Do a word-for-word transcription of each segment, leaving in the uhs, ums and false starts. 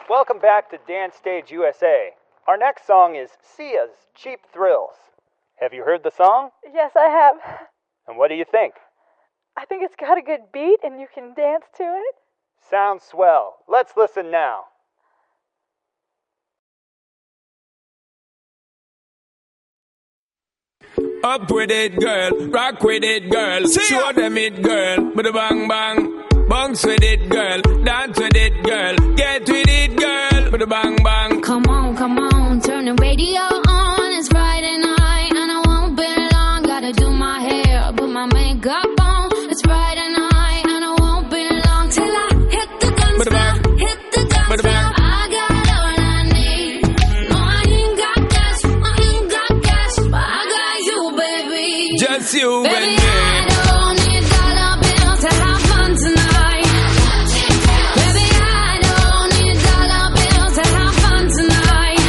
Welcome back to Dance Stage U S A. Our next song is Sia's Cheap Thrills. Have you heard the song? Yes, I have. And what do you think? I think it's got a good beat and you can dance to it. Sounds swell. Let's listen now. Up with it, girl. Rock with it, girl. Show them it, girl. Bada bang bang. Bounce with it, girl. Dance with it, girl. Get with it, girl. Bada bang bang. Come on, come on. Turn the radio on. It's Friday night and I won't be long. Gotta do my hair, put my makeup on. It's Friday night and I won't be long till I hit the dance floor. Hit the dance floor. I got all I need. No, I ain't got cash. I ain't got cash, but I got you, baby. Just you baby, and me. I don't need dollar bills to have fun tonight. Baby, I don't need dollar bills to have fun tonight.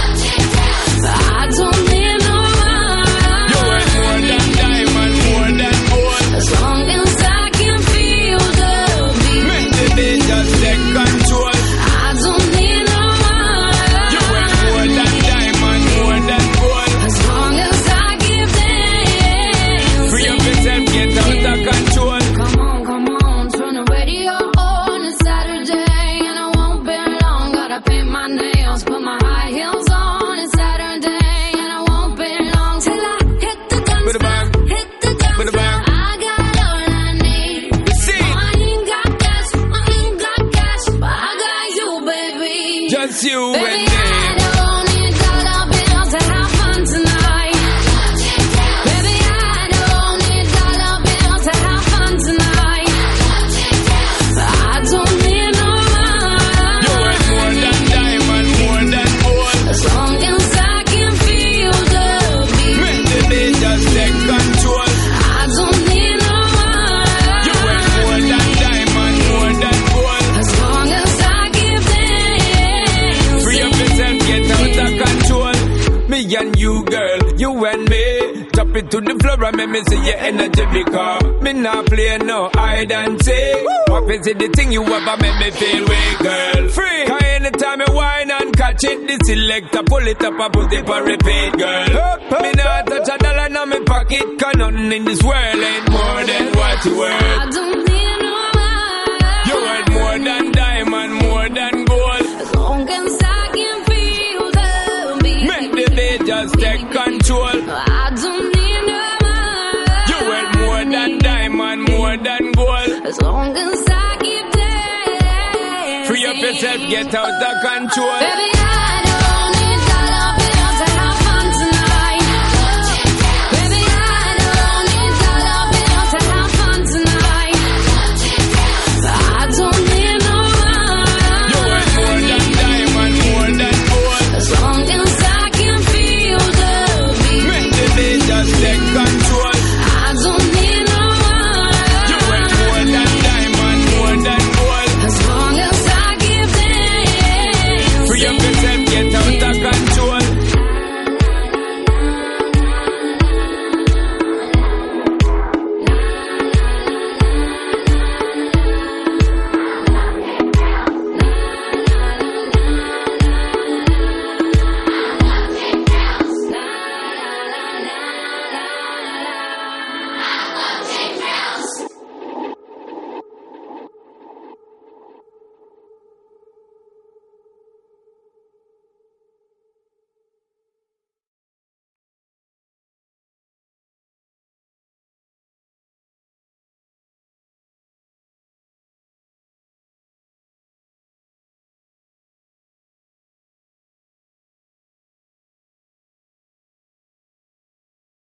But I don't need no money. You ain't more than diamond, more than gold. As long as I can feel the beat. Make the beat just take control. I don't need no money. You ain't more than diamond, more than gold. As long as I keep dancing. Free up yourself, get out of control. Come on, come on, turn the radio on. It's Saturday and I won't be long. Gotta paint my nails, put my high heels on. It's Saturday and I won't be long till I hit the dance Bada bang. floor. Hit the dance Bada floor. bang. I got all I need. See. No, I ain't got cash, I ain't got cash, but I got you, baby. Just you and Baby, me. I don't need dollar bills to have fun tonight. Baby, I don't need dollar bills to have fun tonight. But I don't need no You money. ain't more than diamond, more than gold. As long as I can feel the beat. Make the beat just take control. I don't need no You ain't money. more than diamond, more than gold. As long as I keep dancing. Free up yourself, get out of control. Me and you, girl, you and me. Drop it to the floor and make me see your energy because me not play no hide and seek. What is it the thing you ever make me feel weak, girl? Free. Cause anytime I whine and catch it, the selector pull it up and put it for repeat, girl. Me not touch a dollar in my pocket, cause nothing in this world ain't more than what you worth. I don't need no money. You ain't more than diamond, more than gold. As long as I can feel the beat. Make the beat just take control. I don't need no money. You ain't more than diamond, more than gold. As long as I keep dancing. Free up yourself, get out of control. Baby, I